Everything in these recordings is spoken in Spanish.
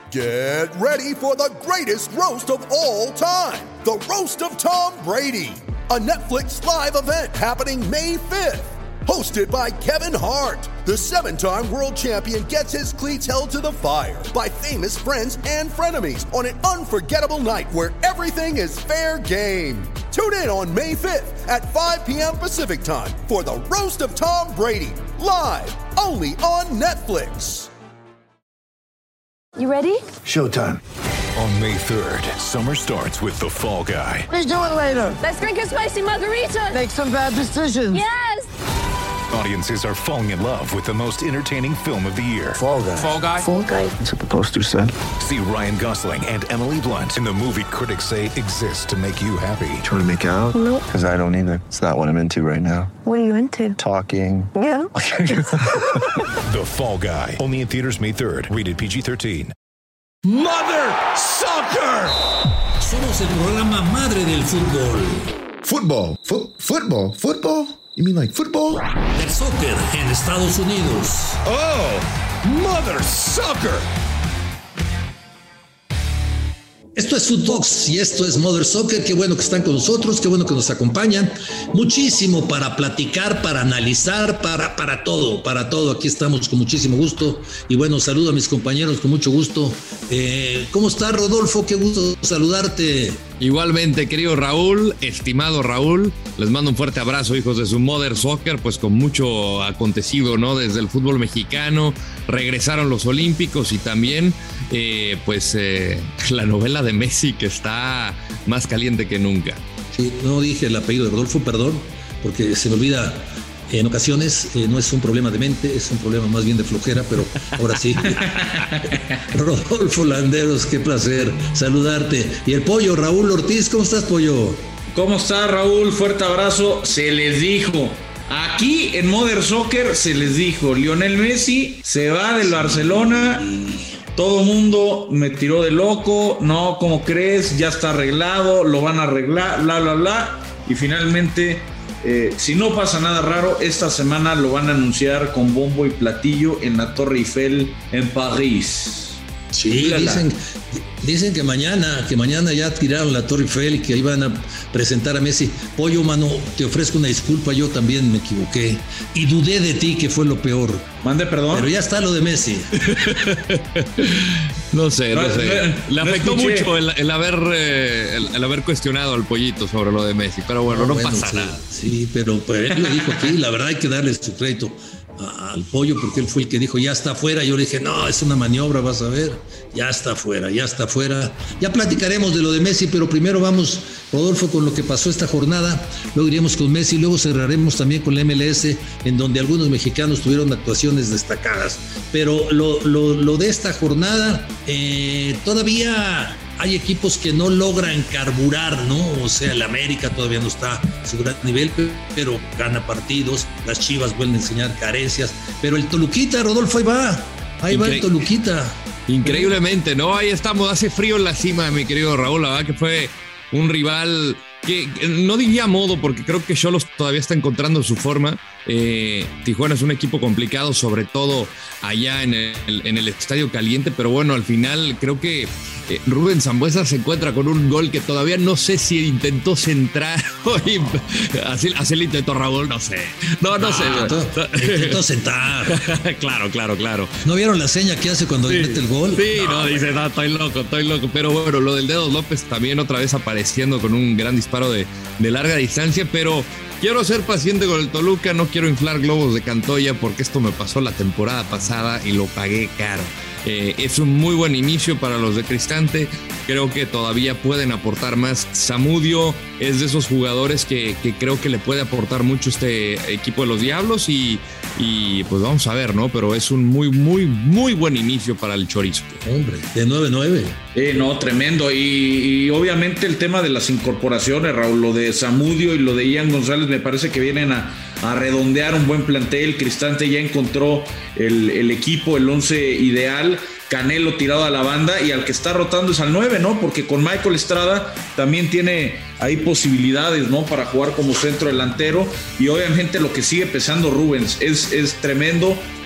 Get ready for the greatest roast of all time, the Roast of Tom Brady, a Netflix live event happening May 5th. Hosted by Kevin Hart, the 7-time world champion gets his cleats held to the fire by famous friends and frenemies on an unforgettable night where everything is fair game. Tune in on May 5th at 5 p.m. Pacific time for the Roast of Tom Brady, live only on Netflix. You ready? Showtime. On May 3rd, summer starts with The Fall Guy. Let's do it later. Let's drink a spicy margarita. Make some bad decisions. Yes! Audiences are falling in love with the most entertaining film of the year. Fall Guy. Fall Guy? Fall Guy. That's what the poster said. See Ryan Gosling and Emily Blunt in the movie critics say exists to make you happy. Trying to make it out? Nope. Because I don't either. It's not what I'm into right now. What are you into? Talking. Yeah. The Fall Guy. Only in theaters May 3rd. Rated PG-13. Mother Soccer. Somos el programa madre del fútbol. Football? Football? You mean like football? El soccer en Estados Unidos. Oh, Mother Soccer. Esto es Footbox y esto es Mother Soccer. Qué bueno que están con nosotros, qué bueno que nos acompañan. Muchísimo para platicar, para analizar, para todo. Aquí estamos con muchísimo gusto. Y bueno, saludo a mis compañeros con mucho gusto. ¿Cómo estás, Rodolfo? Qué gusto saludarte. Igualmente, querido Raúl, estimado Raúl, les mando un fuerte abrazo, hijos de su Mother Soccer, pues con mucho acontecido, ¿no? Desde el fútbol mexicano, regresaron los Olímpicos y también, la novela de Messi que está más caliente que nunca. Sí, no dije el apellido de Rodolfo, perdón, porque se me olvida en ocasiones. No es un problema de mente, es un problema más bien de flojera, pero ahora sí. Rodolfo Landeros, qué placer saludarte. Y el Pollo, Raúl Ortiz, ¿cómo estás, Pollo? ¿Cómo está, Raúl? Fuerte abrazo. Se les dijo. Aquí en Mother Soccer se les dijo. Lionel Messi se va del Barcelona. Todo mundo me tiró de loco. No, ¿cómo crees? Ya está arreglado. Lo van a arreglar, bla. Y finalmente, si no pasa nada raro, esta semana lo van a anunciar con bombo y platillo en la Torre Eiffel en París. Sí, dicen que mañana ya tiraron la Torre Eiffel y que iban a presentar a Messi. Pollo, mano, te ofrezco una disculpa, yo también me equivoqué y dudé de ti, que fue lo peor. Mande perdón. Pero ya está lo de Messi. No sé. Le afectó mucho el haber cuestionado al Pollito sobre lo de Messi, pero bueno, no pasa nada. Sí, pero él lo dijo aquí, la verdad hay que darle su crédito al Pollo, porque él fue el que dijo ya está fuera. Yo le dije no, es una maniobra, vas a ver, ya está fuera. Ya platicaremos de lo de Messi, pero primero vamos, Rodolfo, con lo que pasó esta jornada. Luego iremos con Messi, luego cerraremos también con la MLS, en donde algunos mexicanos tuvieron actuaciones destacadas. Pero lo de esta jornada, todavía hay equipos que no logran carburar, ¿no? O sea, el América todavía no está a su gran nivel, pero gana partidos. Las Chivas vuelven a enseñar carencias. Pero el Toluquita, Rodolfo, ahí va el Toluquita. Increíblemente, ¿no? Ahí estamos, hace frío en la cima, mi querido Raúl. La verdad que fue un rival que no diría modo, porque creo que Xolos todavía está encontrando su forma. Tijuana es un equipo complicado, sobre todo allá en el Estadio Caliente, pero bueno, al final creo que Rubén Sambueza se encuentra con un gol que todavía no sé si intentó centrar o así le intentó Raúl, no sé. No sé. Intentó sentar. Claro. ¿No vieron la seña que hace cuando mete el gol? Sí, dice, no, estoy loco. Pero bueno, lo del Dedos López también otra vez apareciendo con un gran disparo de larga distancia, pero quiero ser paciente con el Toluca, no quiero inflar globos de Cantoya porque esto me pasó la temporada pasada y lo pagué caro. Es un muy buen inicio para los de Cristante, creo que todavía pueden aportar más. Zamudio es de esos jugadores que creo que le puede aportar mucho este equipo de los Diablos y pues vamos a ver, ¿no? Pero es un muy, muy, muy buen inicio para el Chorizo. Hombre, de 9-9. No, tremendo. Y obviamente el tema de las incorporaciones, Raúl, lo de Zamudio y lo de Ian González me parece que vienen a redondear un buen plantel. Cristante ya encontró el equipo, el 11 ideal. Canelo tirado a la banda y al que está rotando es al 9, ¿no? Porque con Michael Estrada también tiene ahí posibilidades, ¿no? Para jugar como centro delantero y obviamente lo que sigue pesando Rubens es tremendo.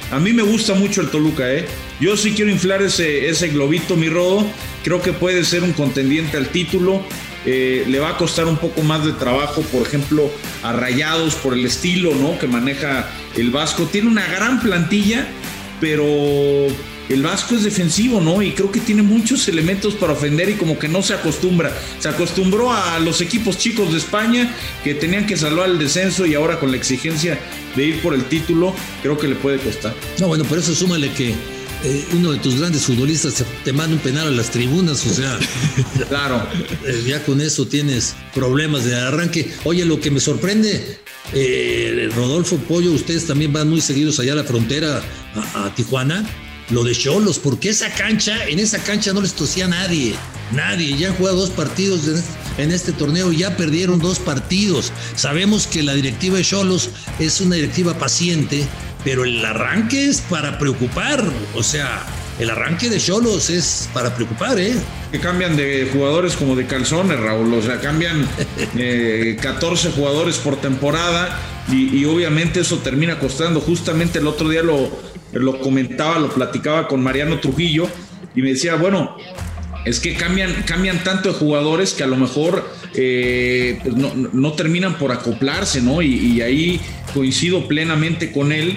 A mí me gusta mucho el Toluca, Yo sí quiero inflar ese globito, mi Rodo. Creo que puede ser un contendiente al título. Le va a costar un poco más de trabajo, por ejemplo, a Rayados por el estilo, ¿no?, que maneja el Vasco. Tiene una gran plantilla, pero el Vasco es defensivo, ¿no? Y creo que tiene muchos elementos para ofender y como que no se acostumbra. Se acostumbró a los equipos chicos de España que tenían que salvar el descenso y ahora con la exigencia de ir por el título, creo que le puede costar. No, bueno, por eso súmale que uno de tus grandes futbolistas te manda un penal a las tribunas, o sea, claro, ya con eso tienes problemas de arranque. Oye, lo que me sorprende, Rodolfo, Pollo, ustedes también van muy seguidos allá a la frontera, a Tijuana, lo de Xolos, porque en esa cancha no les tosía nadie, ya han jugado 2 partidos en este torneo y ya perdieron 2 partidos. Sabemos que la directiva de Xolos es una directiva paciente, pero el arranque es para preocupar, o sea, el arranque de Xolos es para preocupar, Que cambian de jugadores como de calzones, Raúl, o sea, cambian 14 jugadores por temporada y obviamente eso termina costando. Justamente el otro día lo comentaba, lo platicaba con Mariano Trujillo y me decía, bueno, es que cambian tanto de jugadores que a lo mejor pues no terminan por acoplarse, ¿no? Y ahí coincido plenamente con él.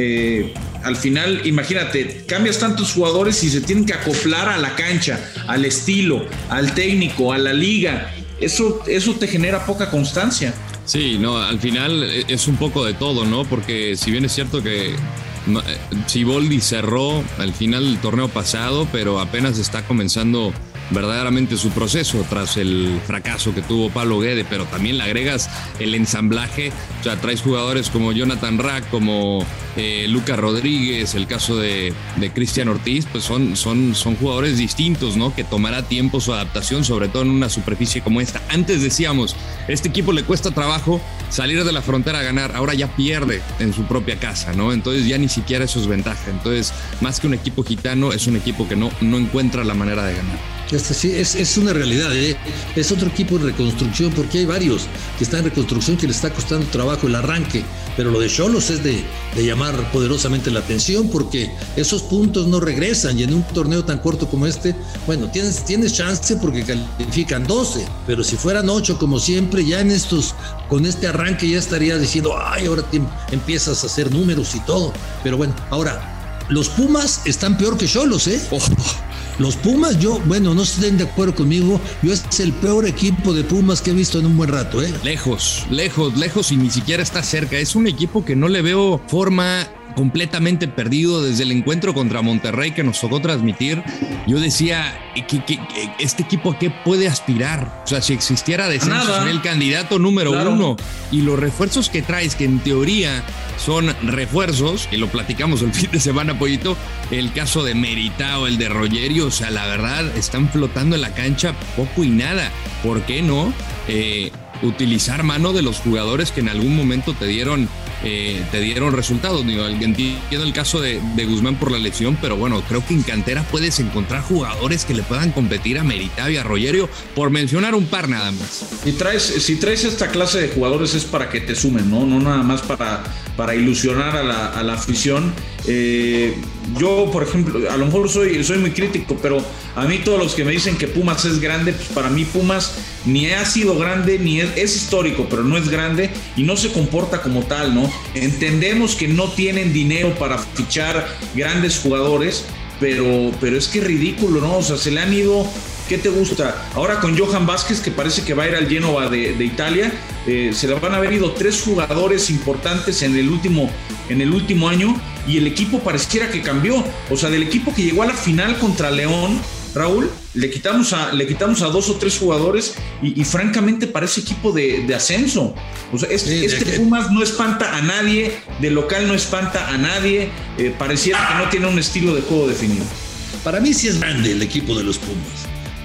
Al final, imagínate, cambias tantos jugadores y se tienen que acoplar a la cancha, al estilo, al técnico, a la liga. Eso te genera poca constancia. Sí, no, al final es un poco de todo, ¿no? Porque si bien es cierto que Siboldi cerró al final del torneo pasado, pero apenas está comenzando verdaderamente su proceso tras el fracaso que tuvo Pablo Guede, pero también le agregas el ensamblaje, o sea, traes jugadores como Jonathan Rack, como Lucas Rodríguez, el caso de Cristian Ortiz, pues son jugadores distintos, ¿no? Que tomará tiempo su adaptación, sobre todo en una superficie como esta. Antes decíamos, este equipo le cuesta trabajo salir de la frontera a ganar, ahora ya pierde en su propia casa, ¿no? Entonces ya ni siquiera eso es ventaja. Entonces, más que un equipo gitano, es un equipo que no encuentra la manera de ganar. Sí, es una realidad, es otro equipo en reconstrucción, porque hay varios que están en reconstrucción que les está costando trabajo el arranque, pero lo de Xolos es de llamar poderosamente la atención, porque esos puntos no regresan, y en un torneo tan corto como este, bueno, tienes chance porque califican 12, pero si fueran 8 como siempre, ya con este arranque ya estarías diciendo, ay, ahora empiezas a hacer números y todo, pero bueno, ahora, los Pumas están peor que Xolos, Los Pumas, no estén de acuerdo conmigo, es el peor equipo de Pumas que he visto en un buen rato, Lejos y ni siquiera está cerca. Es un equipo que no le veo forma, completamente perdido desde el encuentro contra Monterrey que nos tocó transmitir. Yo decía, que este equipo ¿a qué puede aspirar? O sea, si existiera descenso, sería el candidato número 1. Y los refuerzos que traes, que en teoría son refuerzos, y lo platicamos el fin de semana, Pollito, el caso de Meritao, el de Rogerio, o sea, la verdad, están flotando en la cancha poco y nada. ¿Por qué no utilizar mano de los jugadores que en algún momento te dieron resultados? Digo, entiendo el caso de Guzmán por la lesión, pero bueno, creo que en cantera puedes encontrar jugadores que le puedan competir a Meritao y a Rogerio, por mencionar un par nada más. Si traes esta clase de jugadores es para que te sumen, no nada más para ilusionar a la afición. Yo, por ejemplo, a lo mejor soy muy crítico, pero a mí todos los que me dicen que Pumas es grande, pues para mí Pumas ni ha sido grande, ni es histórico, pero no es grande y no se comporta como tal, ¿no? Entendemos que no tienen dinero para fichar grandes jugadores, pero es que es ridículo, ¿no? O sea, se le han ido, ¿qué te gusta? Ahora con Johan Vázquez, que parece que va a ir al Génova de Italia, se le van a haber ido 3 jugadores importantes en el último año y el equipo pareciera que cambió. O sea, del equipo que llegó a la final contra León, Raúl, le quitamos a 2 o 3 jugadores y francamente parece equipo de ascenso. O sea, Pumas no espanta a nadie, de local no espanta a nadie, pareciera que no tiene un estilo de juego definido. Para mí sí es grande el equipo de los Pumas.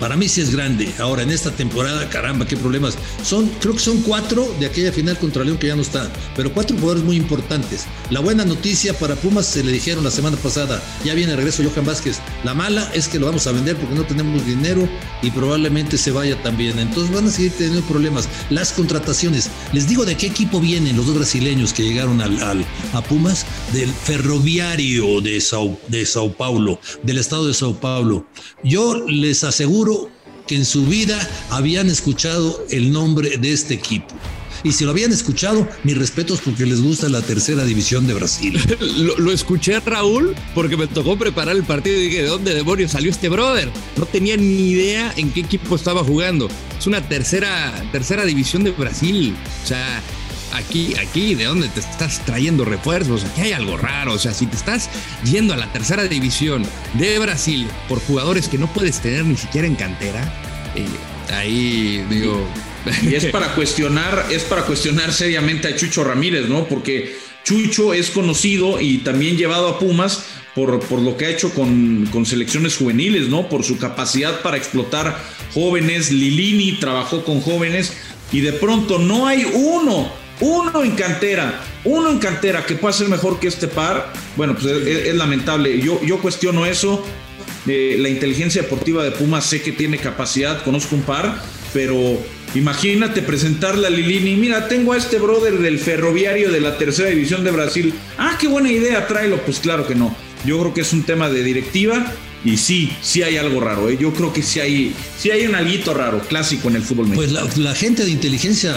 Para mí sí es grande. Ahora, en esta temporada, caramba, qué problemas. Creo que son 4 de aquella final contra León que ya no está, pero 4 jugadores muy importantes. La buena noticia para Pumas, se le dijeron la semana pasada, ya viene de regreso Johan Vázquez. La mala es que lo vamos a vender porque no tenemos dinero y probablemente se vaya también. Entonces van a seguir teniendo problemas. Las contrataciones, les digo de qué equipo vienen los 2 brasileños que llegaron a Pumas, del Ferroviario de Sao Paulo, del estado de Sao Paulo. Yo les aseguro que en su vida habían escuchado el nombre de este equipo. Y si lo habían escuchado, mis respetos porque les gusta la tercera división de Brasil. Lo escuché, Raúl, porque me tocó preparar el partido y dije, ¿de dónde demonios salió este brother? No tenía ni idea en qué equipo estaba jugando. Es una tercera división de Brasil. O sea, aquí, ¿de dónde te estás trayendo refuerzos? Aquí hay algo raro. O sea, si te estás yendo a la tercera división de Brasil por jugadores que no puedes tener ni siquiera en cantera, ahí digo... Y es para cuestionar seriamente a Chucho Ramírez, ¿no? Porque Chucho es conocido y también llevado a Pumas por lo que ha hecho con selecciones juveniles, ¿no? Por su capacidad para explotar jóvenes. Lilini trabajó con jóvenes y de pronto no hay uno en cantera que pueda ser mejor que este par. Bueno, pues es lamentable. Yo cuestiono eso. La inteligencia deportiva de Pumas sé que tiene capacidad, conozco un par, pero imagínate presentarle a Lilini, mira, tengo a este brother del Ferroviario de la tercera división de Brasil. Ah, qué buena idea, tráelo. Pues claro que no. Yo creo que es un tema de directiva y sí hay algo raro, ¿eh? Yo creo que sí hay un alguito raro, clásico en el fútbol mexicano. Pues la gente de inteligencia,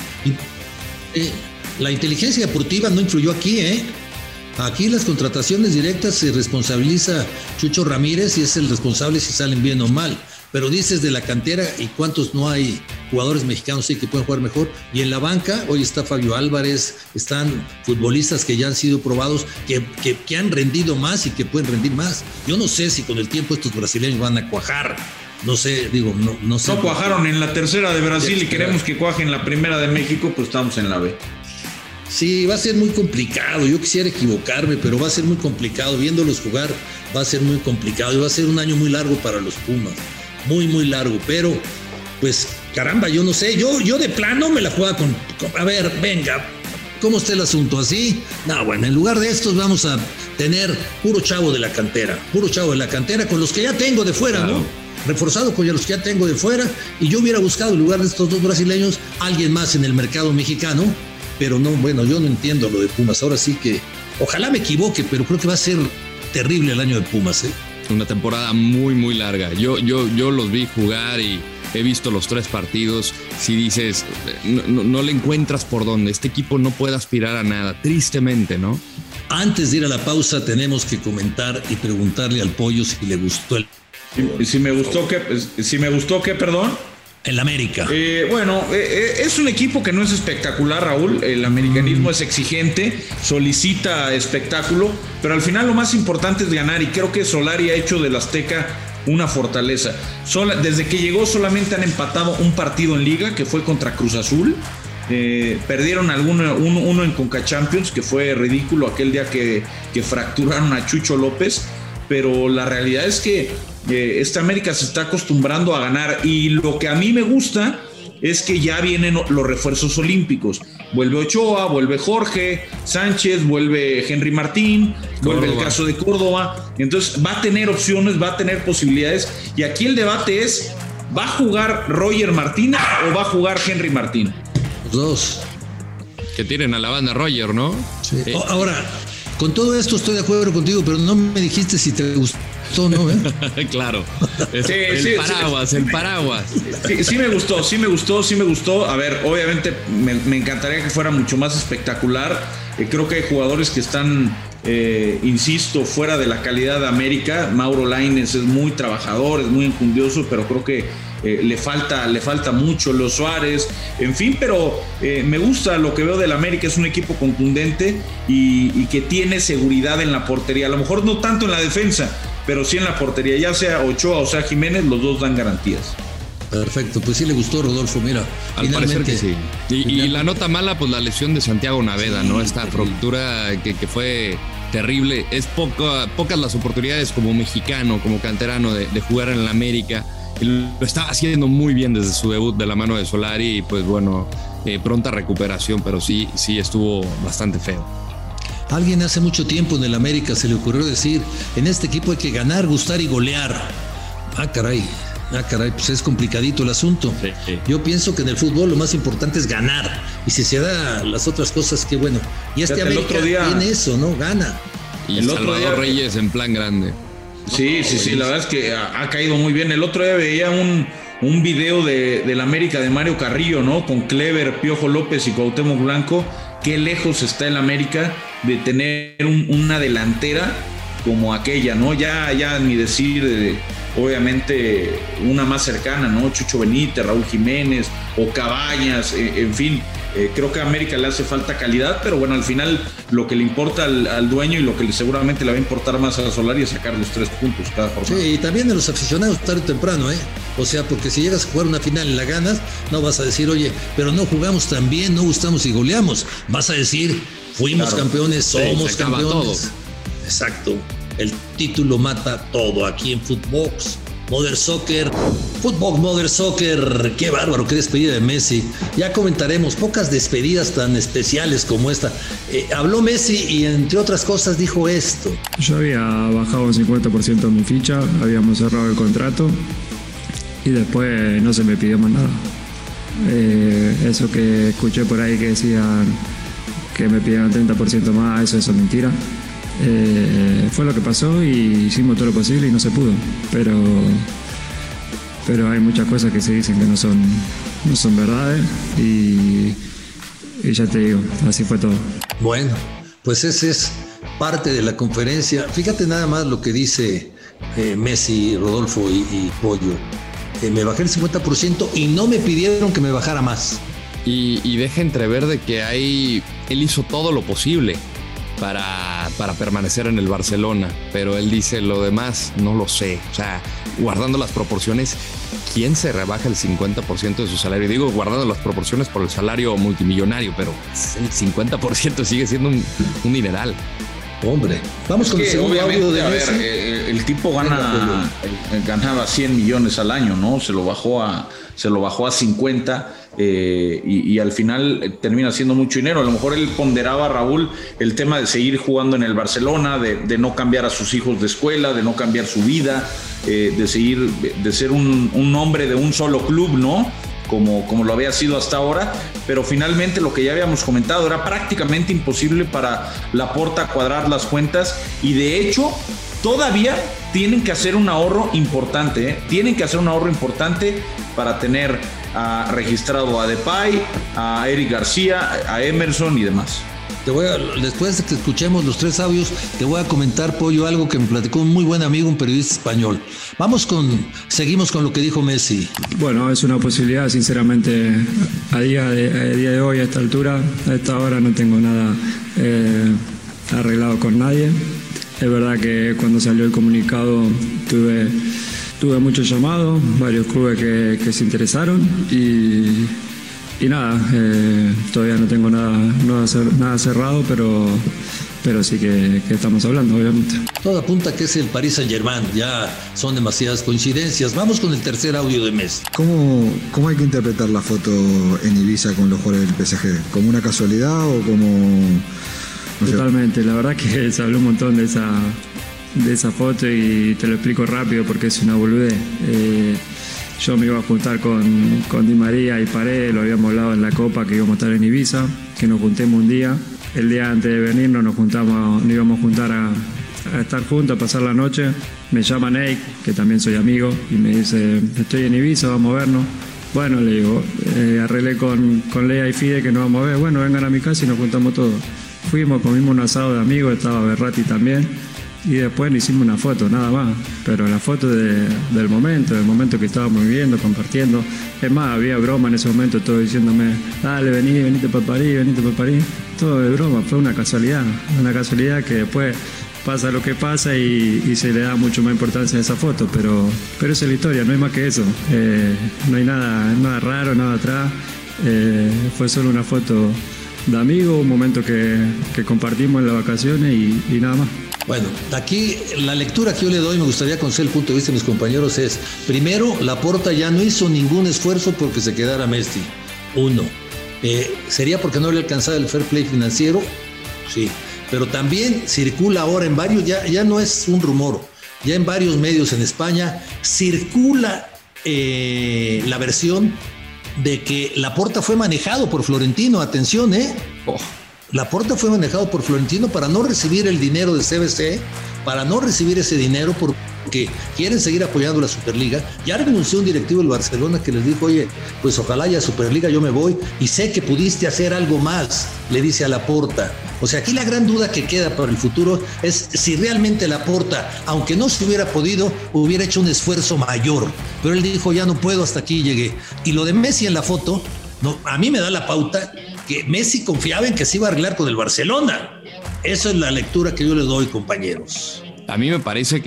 la inteligencia deportiva no influyó aquí, ¿eh? Aquí las contrataciones directas se responsabiliza Chucho Ramírez y es el responsable si salen bien o mal. Pero dices de la cantera y cuántos no hay jugadores mexicanos sí que pueden jugar mejor. Y en la banca hoy está Fabio Álvarez, están futbolistas que ya han sido probados, que han rendido más y que pueden rendir más. Yo no sé si con el tiempo estos brasileños van a cuajar. No sé, no sé. No cuajaron en la tercera de Brasil y queremos que cuajen la primera de México, pues estamos en la B. Sí, va a ser muy complicado. Yo quisiera equivocarme, pero va a ser muy complicado. Viéndolos jugar va a ser muy complicado y va a ser un año muy largo para los Pumas. Muy, muy largo. Pero, pues, caramba, yo no sé. Yo de plano me la jugaba con a ver, venga, ¿cómo está el asunto? ¿Así? No, bueno, en lugar de estos vamos a tener puro chavo de la cantera con los que ya tengo de fuera, claro, ¿no? Reforzado con los que ya tengo de fuera. Y yo hubiera buscado en lugar de estos 2 brasileños alguien más en el mercado mexicano. Pero no, bueno, yo no entiendo lo de Pumas. Ahora sí que, ojalá me equivoque, pero creo que va a ser terrible el año de Pumas, ¿eh? Una temporada muy, muy larga. Yo los vi jugar y he visto los 3 partidos. Si dices, no le encuentras por dónde. Este equipo no puede aspirar a nada, tristemente, ¿no? Antes de ir a la pausa, tenemos que comentar y preguntarle al Pollo si le gustó el... Si me gustó qué, perdón. El América. Es un equipo que no es espectacular, Raúl. El americanismo es exigente, solicita espectáculo, pero al final lo más importante es ganar y creo que Solari ha hecho del Azteca una fortaleza. Desde que llegó solamente han empatado un partido en Liga, que fue contra Cruz Azul. Perdieron uno en Conca Champions, que fue ridículo aquel día que fracturaron a Chucho López, pero la realidad es que esta América se está acostumbrando a ganar y lo que a mí me gusta es que ya vienen los refuerzos olímpicos. Vuelve Ochoa, vuelve Jorge Sánchez, vuelve Henry Martín, vuelve el caso de Córdoba. Entonces va a tener opciones, va a tener posibilidades y aquí el debate es, ¿va a jugar Roger Martínez o va a jugar Henry Martín? Los dos. Que tienen a la banda Roger, ¿no? Sí. Ahora, con todo esto estoy de acuerdo contigo, pero no me dijiste si te gustó, ¿no? Claro. El paraguas. Sí me gustó. A ver, obviamente me encantaría que fuera mucho más espectacular. Creo que hay jugadores que están, insisto, fuera de la calidad de América. Mauro Lainez es muy trabajador, es muy enjundioso, pero creo que le falta mucho. Los Suárez, en fin, pero me gusta lo que veo del América. Es un equipo contundente y que tiene seguridad en la portería. A lo mejor no tanto en la defensa, pero sí en la portería, ya sea Ochoa o sea Jiménez, los dos dan garantías. Perfecto, pues sí le gustó, Rodolfo, mira. Al parecer que sí. Y la nota mala, pues la lesión de Santiago Naveda, sí, ¿no? Esta fractura que fue terrible. Es pocas las oportunidades como mexicano, como canterano de jugar en el América. lo está haciendo muy bien desde su debut de la mano de Solari y pues bueno, pronta recuperación, pero sí estuvo bastante feo. Alguien hace mucho tiempo en el América se le ocurrió decir, en este equipo hay que ganar, gustar y golear. Ah, caray, pues es complicadito el asunto. Sí. Yo pienso que en el fútbol lo más importante es ganar. Y si se da las otras cosas, qué bueno. Y América tiene eso, ¿no? Gana. Y el Salvador Reyes en plan grande. Sí, la verdad es que ha caído muy bien. El otro día veía un video del América de Mario Carrillo, ¿no? Con Clever, Piojo López y Cuauhtémoc Blanco. Qué lejos está el América de tener una delantera como aquella, ¿no? Ya ni decir, obviamente, una más cercana, ¿no? Chucho Benítez, Raúl Jiménez o Cabañas, en fin. Creo que a América le hace falta calidad, pero bueno, al final lo que le importa al dueño y lo que seguramente le va a importar más a Solari es sacar los 3 puntos cada jornada. Sí, y también a los aficionados tarde o temprano, ¿eh? O sea, porque si llegas a jugar una final y la ganas, no vas a decir, oye, pero no jugamos tan bien, no gustamos y goleamos. Vas a decir, fuimos campeones, somos campeones. Todo. Exacto. El título mata todo aquí en Footbox. Modern Soccer, Footbox Modern Soccer, qué bárbaro, qué despedida de Messi. Ya comentaremos, pocas despedidas tan especiales como esta. Habló Messi y entre otras cosas dijo esto. Yo había bajado un 50% mi ficha, habíamos cerrado el contrato y después no se me pidió más nada. Eso que escuché por ahí que decían que me pidieron 30% más, eso es mentira. Fue lo que pasó y hicimos todo lo posible y no se pudo, pero hay muchas cosas que se dicen que no son verdades y ya te digo, así fue todo. Bueno, pues ese es parte de la conferencia. Fíjate nada más lo que dice Messi, Rodolfo y Pollo. Me bajé el 50% y no me pidieron que me bajara más. Y deja entrever de que él hizo todo lo posible para permanecer en el Barcelona, pero él dice lo demás no lo sé, o sea, guardando las proporciones, ¿quién se rebaja el 50% de su salario? Digo, guardando las proporciones por el salario multimillonario, pero el 50% sigue siendo un dineral. Hombre, vamos con el segundo audio de Messi. El tipo ganaba 100 millones al año, ¿no? Se lo bajó a 50 y al final termina siendo mucho dinero. A lo mejor él ponderaba, Raúl, el tema de seguir jugando en el Barcelona, de no cambiar a sus hijos de escuela, de no cambiar su vida, de ser un hombre de un solo club, ¿no? Como lo había sido hasta ahora, pero finalmente lo que ya habíamos comentado era prácticamente imposible para Laporta cuadrar las cuentas y de hecho todavía tienen que hacer un ahorro importante, ¿eh? Tienen que hacer un ahorro importante para tener registrado a Depay, a Eric García, a Emerson y demás. Después de que escuchemos los 3 audios, te voy a comentar, Pollo, algo que me platicó un muy buen amigo, un periodista español. Seguimos con lo que dijo Messi. Bueno, es una posibilidad, sinceramente, a día de hoy, a esta altura, a esta hora no tengo nada arreglado con nadie. Es verdad que cuando salió el comunicado tuve muchos llamados, varios clubes que se interesaron y nada, todavía no tengo nada cerrado, pero sí que estamos hablando, obviamente. Todo apunta que es el Paris Saint-Germain, ya son demasiadas coincidencias. Vamos con el tercer audio de Messi. ¿Cómo hay que interpretar la foto en Ibiza con los jugadores del PSG? ¿Como una casualidad o como...? Totalmente, la verdad que se habló un montón de esa foto y te lo explico rápido porque es una boludez. Yo me iba a juntar con Di María y Paredes, lo habíamos hablado en la Copa que íbamos a estar en Ibiza, que nos juntemos un día. El día antes de venirnos nos íbamos a juntar a estar juntos, a pasar la noche. Me llama Nate, que también soy amigo, y me dice, estoy en Ibiza, vamos a vernos. Bueno, le digo, arreglé con Lea y Fide que nos vamos a ver. Bueno, vengan a mi casa y nos juntamos todos. Fuimos, comimos un asado de amigos, estaba Berratti también. Y después le hicimos una foto, nada más. Pero la foto del momento que estábamos viviendo, compartiendo. Es más, había broma en ese momento, todo diciéndome, dale, venite para París. Todo de broma, fue una casualidad que después pasa lo que pasa y se le da mucho más importancia a esa foto. Pero esa es la historia, no hay más que eso. No hay nada raro, nada atrás. Fue solo una foto de amigos, un momento que compartimos en las vacaciones y nada más. Bueno, aquí la lectura que yo le doy, me gustaría conocer el punto de vista de mis compañeros, es: primero, Laporta ya no hizo ningún esfuerzo porque se quedara Messi. Uno, ¿sería porque no le alcanzaba el fair play financiero? Sí, pero también circula ahora en varios, ya no es un rumor, ya en varios medios en España circula la versión de que Laporta fue manejado por Florentino. Atención, Laporta fue manejado por Florentino para no recibir el dinero de CBC, para no recibir ese dinero porque quieren seguir apoyando la Superliga. Ya renunció un directivo del Barcelona que les dijo: oye, pues ojalá haya Superliga, yo me voy y sé que pudiste hacer algo más, le dice a Laporta. O sea, aquí la gran duda que queda para el futuro es si realmente Laporta, aunque no se hubiera podido, hubiera hecho un esfuerzo mayor. Pero él dijo: ya no puedo, hasta aquí llegué. Y lo de Messi en la foto, no, a mí me da la pauta que Messi confiaba en que se iba a arreglar con el Barcelona. Esa es la lectura que yo le doy, compañeros. A mí me parece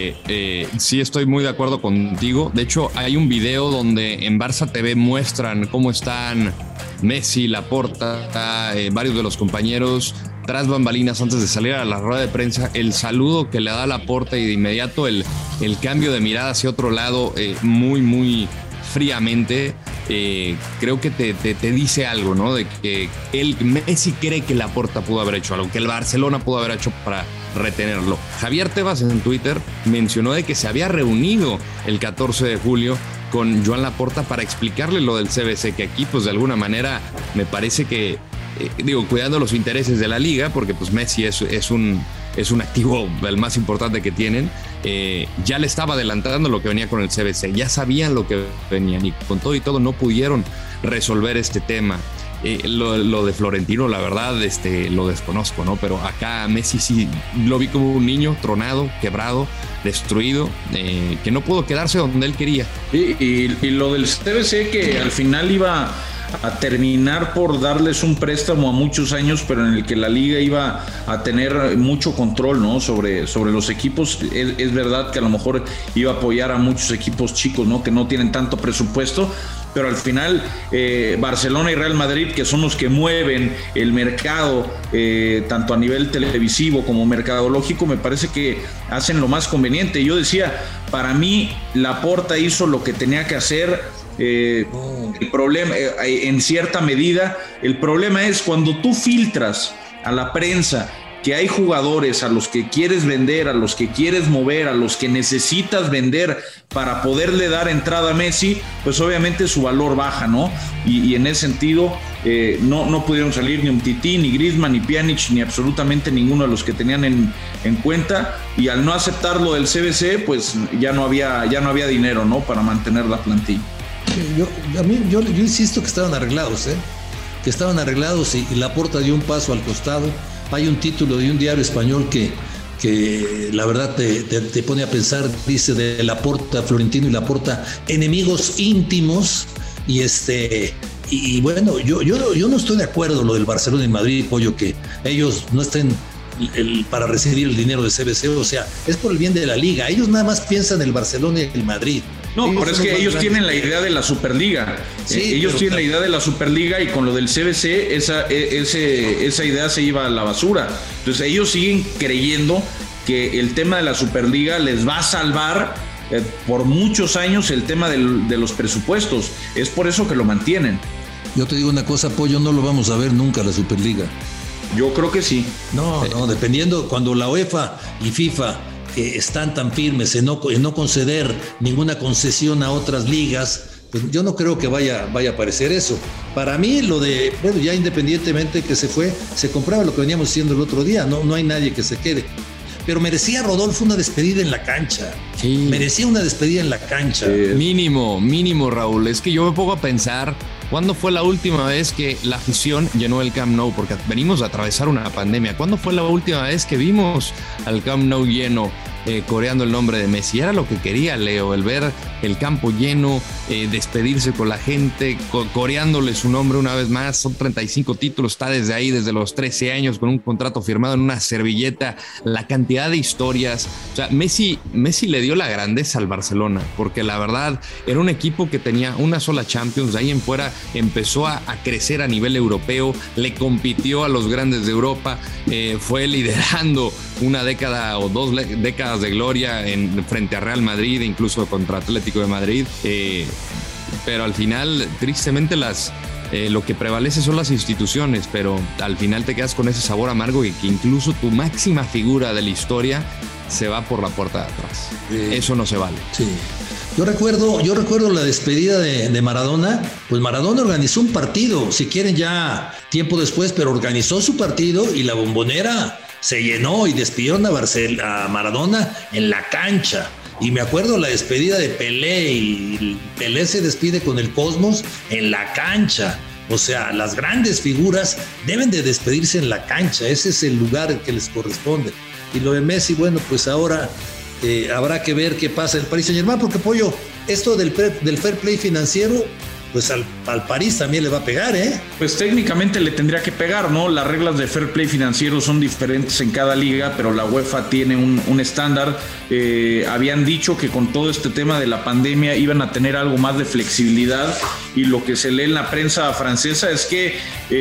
que sí estoy muy de acuerdo contigo. De hecho, hay un video donde en Barça TV muestran cómo están Messi, Laporta, varios de los compañeros tras bambalinas antes de salir a la rueda de prensa. El saludo que le da Laporta y de inmediato el cambio de mirada hacia otro lado, muy fríamente. Creo que te dice algo, ¿no? De que Messi cree que Laporta pudo haber hecho algo, que el Barcelona pudo haber hecho para retenerlo. Javier Tebas en Twitter mencionó de que se había reunido el 14 de julio con Joan Laporta para explicarle lo del CBC, que aquí pues de alguna manera me parece que cuidando los intereses de la liga, porque pues Messi es un activo el más importante que tienen, ya le estaba adelantando lo que venía con el CBC, ya sabían lo que venían, y con todo y todo no pudieron resolver este tema. Lo de Florentino, la verdad, lo desconozco, ¿no? Pero acá Messi sí lo vi como un niño tronado, quebrado, destruido, que no pudo quedarse donde él quería. Y lo del CBC, que al final iba a terminar por darles un préstamo a muchos años, pero en el que la liga iba a tener mucho control, ¿no? sobre los equipos. Es verdad que a lo mejor iba a apoyar a muchos equipos chicos, ¿no? Que no tienen tanto presupuesto, pero al final Barcelona y Real Madrid, que son los que mueven el mercado, tanto a nivel televisivo como mercadológico, me parece que hacen lo más conveniente. Yo decía, para mí Laporta hizo lo que tenía que hacer. El problema, en cierta medida, el problema es cuando tú filtras a la prensa que hay jugadores a los que quieres vender, a los que quieres mover, a los que necesitas vender para poderle dar entrada a Messi, pues obviamente su valor baja, ¿no? Y en ese sentido no pudieron salir ni Umtiti, ni Griezmann, ni Pjanic, ni absolutamente ninguno de los que tenían en cuenta, y al no aceptar lo del CBC, pues ya no había dinero, ¿no? Para mantener la plantilla. Yo insisto que estaban arreglados, que estaban arreglados, y Laporta dio un paso al costado. Hay un título de un diario español que la verdad te pone a pensar, dice de Laporta, Florentino y Laporta, enemigos íntimos, y bueno, yo no estoy de acuerdo lo del Barcelona y Madrid, Pollo, que ellos no estén para recibir el dinero de CBC, o sea, es por el bien de la liga. Ellos nada más piensan en el Barcelona y el Madrid. No, pero es que ellos tienen la idea de la Superliga. Sí, ellos tienen la idea de la Superliga, y con lo del CBC esa idea se iba a la basura. Entonces ellos siguen creyendo que el tema de la Superliga les va a salvar por muchos años el tema de los presupuestos. Es por eso que lo mantienen. Yo te digo una cosa, Pollo, no lo vamos a ver nunca la Superliga. Yo creo que sí. No, dependiendo, cuando la UEFA y FIFA están tan firmes en no conceder ninguna concesión a otras ligas, pues yo no creo que vaya a aparecer eso. Para mí, bueno, ya independientemente que se fue, se compraba lo que veníamos diciendo el otro día, no hay nadie que se quede. Pero merecía Rodolfo una despedida en la cancha. Sí. Merecía una despedida en la cancha. Mínimo, Raúl. Es que yo me pongo a pensar, ¿cuándo fue la última vez que la afición llenó el Camp Nou? Porque venimos a atravesar una pandemia. ¿Cuándo fue la última vez que vimos al Camp Nou lleno, coreando el nombre de Messi? Era lo que quería Leo, el ver el campo lleno, despedirse con la gente, coreándole su nombre una vez más. Son 35 títulos, está desde ahí, desde los 13 años, con un contrato firmado en una servilleta, la cantidad de historias. O sea, Messi le dio la grandeza al Barcelona, porque la verdad era un equipo que tenía una sola Champions, de ahí en fuera empezó a crecer a nivel europeo, le compitió a los grandes de Europa, fue liderando una década o 2 décadas de gloria frente a Real Madrid, incluso contra Atlético de Madrid, pero al final, tristemente, lo que prevalece son las instituciones, pero al final te quedas con ese sabor amargo y que incluso tu máxima figura de la historia se va por la puerta de atrás. Eso no se vale. Sí. Yo recuerdo la despedida de Maradona. Pues Maradona organizó un partido, si quieren ya tiempo después, pero organizó su partido y la Bombonera se llenó y despidieron a Maradona en la cancha. Y me acuerdo la despedida de Pelé, y Pelé se despide con el Cosmos en la cancha. O sea, las grandes figuras deben de despedirse en la cancha, ese es el lugar que les corresponde. Y lo de Messi, bueno, pues ahora habrá que ver qué pasa en el Paris Saint-Germain, porque Pollo, esto del fair play financiero, pues al París también le va a pegar, ¿eh? Pues técnicamente le tendría que pegar, ¿no? Las reglas de fair play financiero son diferentes en cada liga, pero la UEFA tiene un estándar. Habían dicho que con todo este tema de la pandemia iban a tener algo más de flexibilidad, y lo que se lee en la prensa francesa es que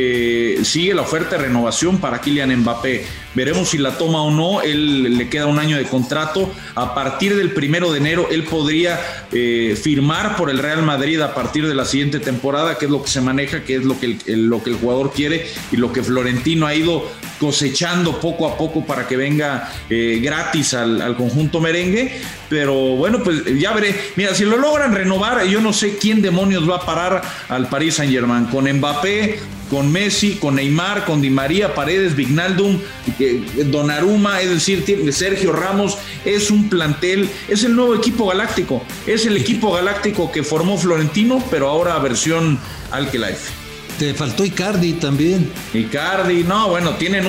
sigue la oferta de renovación para Kylian Mbappé. Veremos si la toma o no. Él le queda un año de contrato. A partir del 1 de enero él podría firmar por el Real Madrid a partir de la siguiente temporada, que es lo que se maneja, que es lo que el jugador quiere y lo que Florentino ha ido cosechando poco a poco para que venga gratis al conjunto merengue. Pero bueno, pues ya veré. Mira, si lo logran renovar, yo no sé quién demonios va a parar al Paris Saint-Germain, con Mbappé, con Messi, con Neymar, con Di María, Paredes, Wijnaldum, Donnarumma, es decir, Sergio Ramos. Es un plantel, es el nuevo equipo galáctico, es el equipo galáctico que formó Florentino, pero ahora versión Al-Khelaifi. Te faltó Icardi también. Icardi, no, bueno, tienen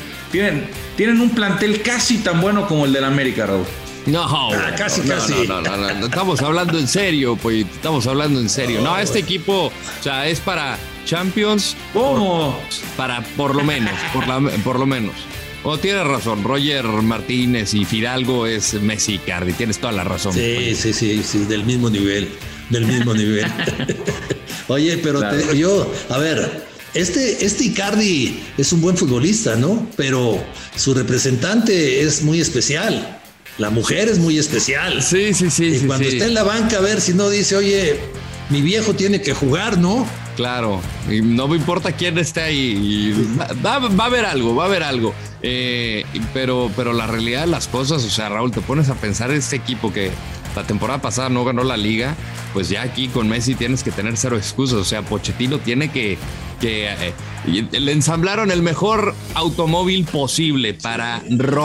un plantel casi tan bueno como el del América, Raúl. No, casi. No. Estamos hablando en serio, pues. Estamos hablando en serio. No, este equipo, o sea, es para Champions. ¿Cómo? Para por lo menos. O tienes razón, Roger Martínez y Fidalgo es Messi, Icardi. Tienes toda la razón. Sí, del mismo nivel. Oye, pero claro. A ver, este Icardi es un buen futbolista, ¿no? Pero su representante es muy especial. La mujer es muy especial. Sí. Y cuando está en la banca, a ver si no dice, oye, mi viejo tiene que jugar, ¿no? Claro, y no me importa quién esté ahí. Va a haber algo. Pero la realidad de las cosas, o sea, Raúl, te pones a pensar este equipo que la temporada pasada no ganó la liga, pues ya aquí con Messi tienes que tener cero excusas. O sea, Pochettino tiene que le ensamblaron el mejor automóvil posible para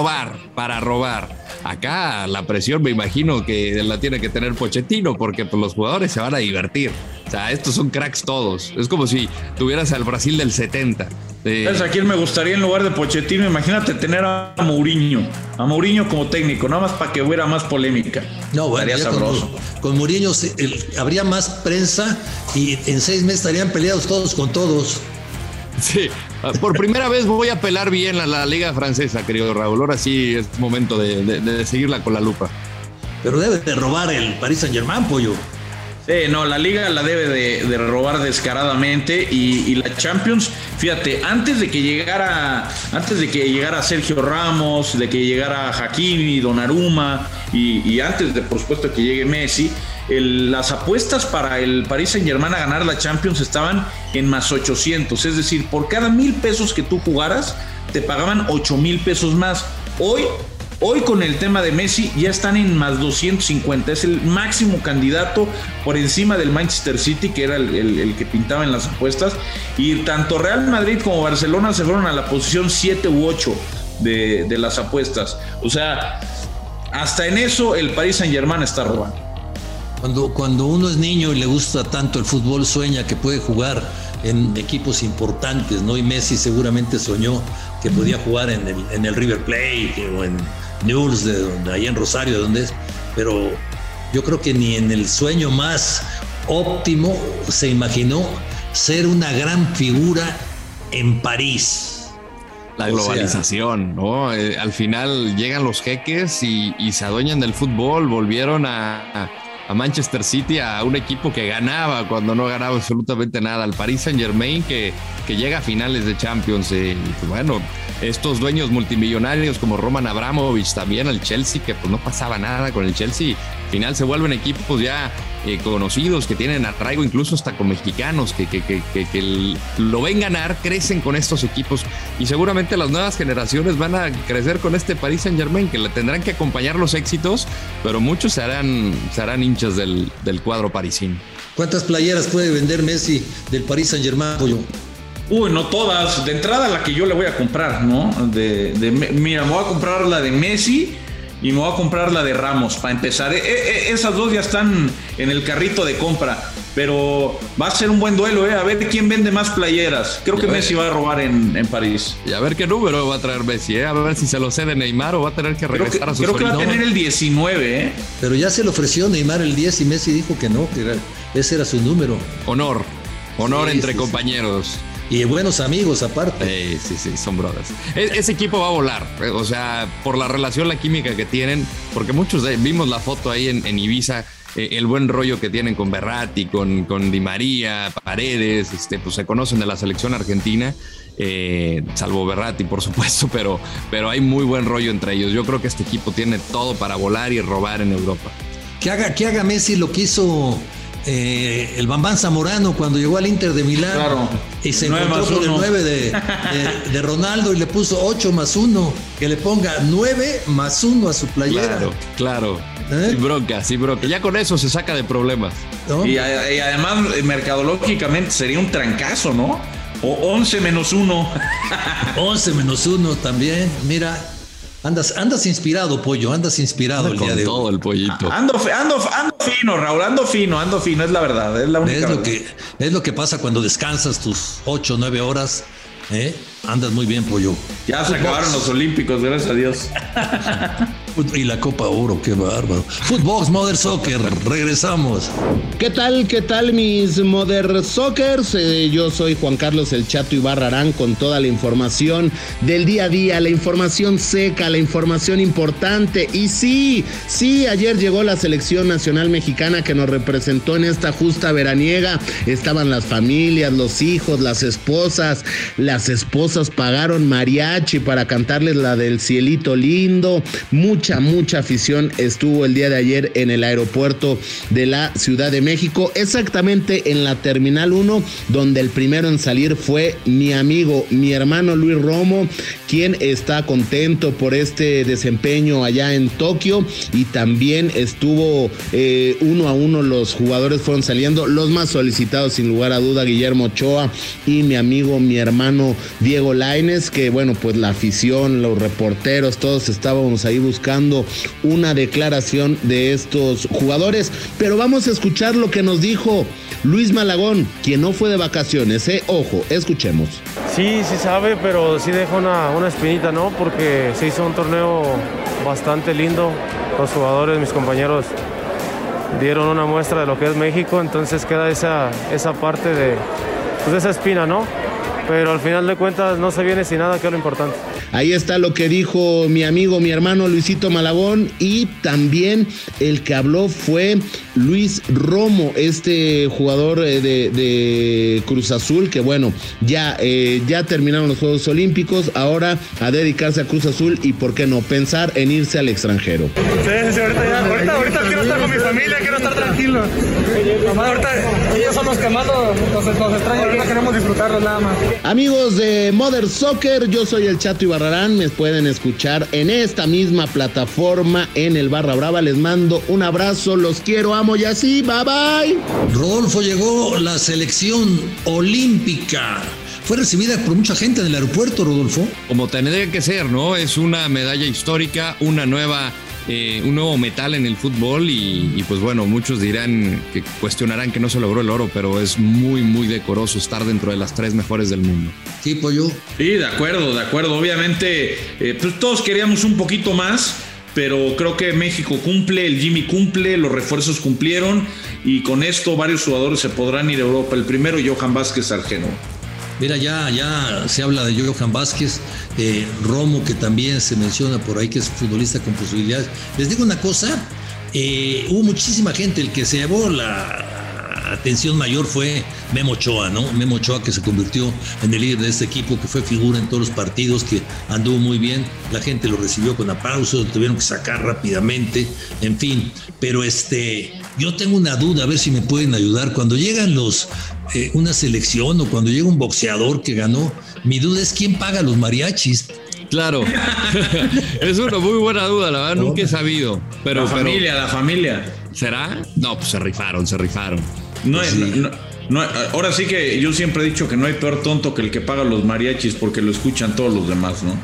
robar. Acá la presión me imagino que la tiene que tener Pochettino, porque pues, los jugadores se van a divertir. O sea, estos son cracks todos. Es como si tuvieras al Brasil del 70. ¿Sabes a quién me gustaría en lugar de Pochettino? Imagínate tener a Mourinho como técnico, nada más para que hubiera más polémica. No, bueno, estaría sabroso. Con Mourinho habría más prensa y en 6 meses estarían peleados todos con todos. Sí, por primera vez voy a pelar bien a la liga francesa, querido Raúl. Ahora sí es momento de seguirla con la lupa. Pero debe de robar el Paris Saint-Germain, Pollo. Sí, no, la liga la debe de robar descaradamente, y la Champions, fíjate, antes de que llegara Sergio Ramos, de que llegara Hakimi, Donnarumma y antes de, por supuesto, que llegue Messi, las apuestas para el Paris Saint-Germain a ganar la Champions estaban en más 800, es decir, por cada 1,000 pesos que tú jugaras, te pagaban 8,000 pesos más. Hoy con el tema de Messi ya están en más 250, es el máximo candidato por encima del Manchester City, que era el que pintaba en las apuestas, y tanto Real Madrid como Barcelona se fueron a la posición 7 u 8 de las apuestas. O sea, hasta en eso el Paris Saint-Germain está robando. Cuando uno es niño y le gusta tanto el fútbol, sueña que puede jugar en equipos importantes, ¿no? Y Messi seguramente soñó que podía jugar en el River Plate o en Newell's, ahí en Rosario, donde es. Pero Yo creo que ni en el sueño más óptimo se imaginó ser una gran figura en París. La globalización, ¿no? Al final llegan los jeques y se adueñan del fútbol. Volvieron a Manchester City, a un equipo que ganaba cuando no ganaba absolutamente nada, al Paris Saint-Germain que llega a finales de Champions. Bueno, estos dueños multimillonarios como Roman Abramovich, también al Chelsea, que pues no pasaba nada con el Chelsea. Al final se vuelven equipos ya conocidos, que tienen arraigo incluso hasta con mexicanos, que lo ven ganar, crecen con estos equipos, y seguramente las nuevas generaciones van a crecer con este Paris Saint-Germain, que le tendrán que acompañar los éxitos, pero muchos se harán hinchas del cuadro parisino. ¿Cuántas playeras puede vender Messi del Paris Saint-Germain, Pollo? Uy, no todas. De entrada la que yo le voy a comprar, ¿no? Mira, me voy a comprar la de Messi y me voy a comprar la de Ramos para empezar. Esas dos ya están en el carrito de compra, pero va a ser un buen duelo, a ver quién vende más playeras. Creo que Messi va a robar en París. Y a ver qué número va a traer Messi, a ver si se lo cede Neymar o va a tener que regresar a su Creo que va a tener el 19, Pero ya se le ofreció Neymar el 10 y Messi dijo que no, que ese era su número. Honor entre compañeros. Y buenos amigos aparte. Sí, son brothers. Ese equipo va a volar, o sea, por la relación, la química que tienen, porque muchos vimos la foto ahí en Ibiza, el buen rollo que tienen con Verratti, con Di María, Paredes, pues se conocen de la selección argentina, salvo Verratti, por supuesto, pero hay muy buen rollo entre ellos. Yo creo que este equipo tiene todo para volar y robar en Europa. Que haga Messi lo que hizo el Bambán Zamorano cuando llegó al Inter de Milán, claro, y se encontró con el 9 de Ronaldo y le puso 8 más 1, que le ponga 9 más 1 a su playera. Claro. Sin bronca. Ya con eso se saca de problemas, ¿no? Y además mercadológicamente sería un trancazo, ¿no? O 11 menos 1. 11 menos 1 también, mira. Andas inspirado, Pollo, andas inspirado el día de hoy. Todo el pollito. Ando fino, Raúl, ando fino, es la verdad, es la única verdad. Es lo que pasa cuando descansas tus 8 o 9 horas, andas muy bien, Pollo. Ya se acabaron los Olímpicos, gracias a Dios. Y la Copa Oro, qué bárbaro. Footbox Mother Soccer, regresamos. ¿Qué tal mis Mother Soccers? Yo soy Juan Carlos El Chato Ibarra Arán con toda la información del día a día, la información seca, la información importante. Y sí, ayer llegó la selección nacional mexicana que nos representó en esta justa veraniega. Estaban las familias, los hijos, las esposas. Las esposas pagaron mariachi para cantarles la del Cielito Lindo. Mucha afición estuvo el día de ayer en el aeropuerto de la Ciudad de México, exactamente en la Terminal 1, donde el primero en salir fue mi amigo, mi hermano Luis Romo, quien está contento por este desempeño allá en Tokio, y también estuvo 1 a 1, los jugadores fueron saliendo, los más solicitados sin lugar a duda, Guillermo Ochoa y mi amigo, mi hermano Diego Lainez, que bueno, pues la afición, los reporteros, todos estábamos ahí buscando una declaración de estos jugadores, pero vamos a escuchar lo que nos dijo Luis Malagón, quien no fue de vacaciones, Ojo, escuchemos. Sí sabe, pero sí deja una espinita, ¿no? Porque se hizo un torneo bastante lindo, los jugadores, mis compañeros dieron una muestra de lo que es México, entonces queda esa parte de esa espina, ¿no? Pero al final de cuentas no se viene sin nada, que es lo importante. Ahí está lo que dijo mi amigo, mi hermano Luisito Malagón, y también el que habló fue Luis Romo, este jugador de Cruz Azul, que bueno, ya terminaron los Juegos Olímpicos, ahora a dedicarse a Cruz Azul y por qué no, pensar en irse al extranjero. Sí, ahorita quiero estar con mi familia, quiero estar tranquilo. Ahorita ellos son los que más nos extrañan, ahorita queremos disfrutarlos nada más. Amigos de Mother Soccer, yo soy el Chato Ibarrarán, me pueden escuchar en esta misma plataforma en el Barra Brava. Les mando un abrazo, los quiero, amo y así, bye bye. Rodolfo, llegó la selección olímpica. Fue recibida por mucha gente en el aeropuerto, Rodolfo. Como tendría que ser, ¿no? Es una medalla histórica, un nuevo metal en el fútbol y pues bueno, muchos cuestionarán que no se logró el oro, pero es muy, muy decoroso estar dentro de las 3 mejores del mundo. Sí, Pollo. Sí, de acuerdo. Obviamente, pues todos queríamos un poquito más, pero creo que México cumple, el Jimmy cumple, los refuerzos cumplieron y con esto varios jugadores se podrán ir a Europa. El primero, Johan Vázquez al Genoa. Mira, ya se habla de Johan Vázquez, Romo, que también se menciona por ahí que es futbolista con posibilidades. Les digo una cosa, hubo muchísima gente, el que se llevó la atención mayor fue Memo Ochoa, ¿no? Memo Ochoa, que se convirtió en el líder de este equipo, que fue figura en todos los partidos, que anduvo muy bien, la gente lo recibió con aplausos, lo tuvieron que sacar rápidamente, en fin, pero yo tengo una duda, a ver si me pueden ayudar. Cuando llegan una selección o cuando llega un boxeador que ganó, mi duda es quién paga los mariachis. Claro, es una muy buena duda, la verdad, nunca he sabido. Pero, la familia. ¿Será? No, pues se rifaron. No, ahora sí que yo siempre he dicho que no hay peor tonto que el que paga los mariachis porque lo escuchan todos los demás, ¿no?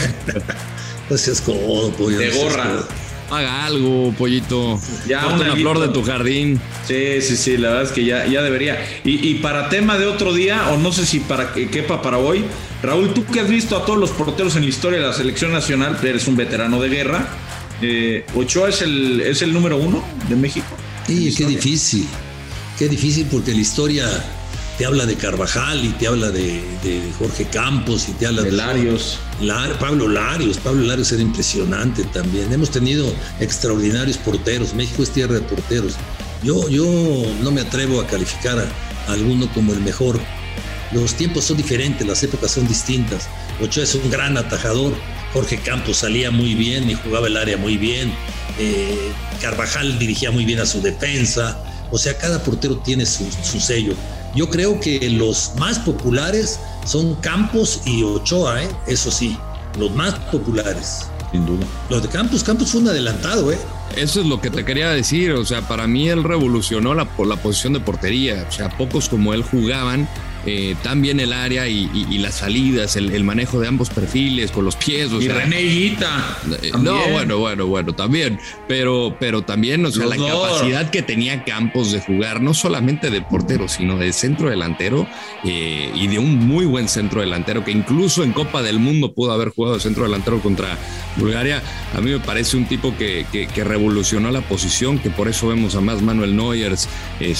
No seas codo, pollo. De gorra. Haga algo, pollito. Ya una flor de tu jardín. Sí, la verdad es que ya debería. Y para tema de otro día, o no sé si para que quepa para hoy, Raúl, tú que has visto a todos los porteros en la historia de la selección nacional, eres un veterano de guerra. ¿Ochoa es el número 1 de México? Sí, qué difícil porque la historia te habla de Carvajal y te habla de Jorge Campos y te habla de Larios. Pablo Larios era impresionante también. Hemos tenido extraordinarios porteros. México es tierra de porteros. Yo no me atrevo a calificar a alguno como el mejor. Los tiempos son diferentes, las épocas son distintas. Ochoa es un gran atajador. Jorge Campos salía muy bien y jugaba el área muy bien. Carvajal dirigía muy bien a su defensa. O sea, cada portero tiene su sello. Yo creo que los más populares son Campos y Ochoa, eso sí, los más populares. Sin duda. Los de Campos fue un adelantado, Eso es lo que te quería decir, o sea, para mí él revolucionó la posición de portería, o sea, pocos como él jugaban tan bien el área y las salidas, el manejo de ambos perfiles con los pies, o y sea, René Higuita. No, bueno, también, pero también, o sea, la capacidad que tenía Campos de jugar, no solamente de portero, sino de centro delantero, y de un muy buen centro delantero, que incluso en Copa del Mundo pudo haber jugado de centro delantero contra Bulgaria. A mí me parece un tipo que revolucionó la posición, que por eso vemos a más Manuel Neuers,